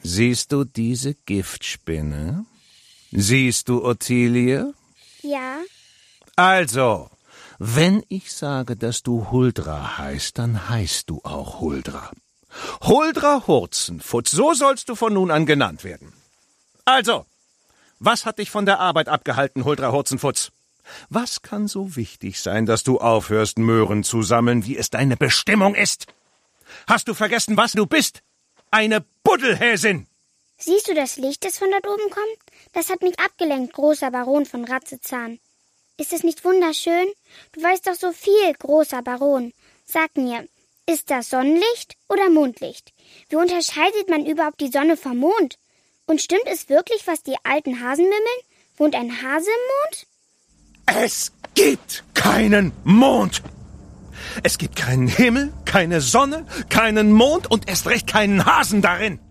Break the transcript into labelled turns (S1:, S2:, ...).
S1: Siehst du diese Giftspinne? Siehst du Ottilie?
S2: Ja.
S1: Also, wenn ich sage, dass du Huldra heißt, dann heißt du auch Huldra. Huldra Hurzenfutz, so sollst du von nun an genannt werden. Also, was hat dich von der Arbeit abgehalten, Huldra Hurzenfutz? Was kann so wichtig sein, dass du aufhörst, Möhren zu sammeln, wie es deine Bestimmung ist? Hast du vergessen, was du bist? Eine Buddelhäsin!
S2: Siehst du das Licht, das von dort oben kommt? Das hat mich abgelenkt, großer Baron von Ratzezahn. Ist es nicht wunderschön? Du weißt doch so viel, großer Baron. Sag mir, ist das Sonnenlicht oder Mondlicht? Wie unterscheidet man überhaupt die Sonne vom Mond? Und stimmt es wirklich, was die alten Hasen mimmeln? Wohnt ein Hase im Mond?
S1: Es gibt keinen Mond. Es gibt keinen Himmel, keine Sonne, keinen Mond und erst recht keinen Hasen darin.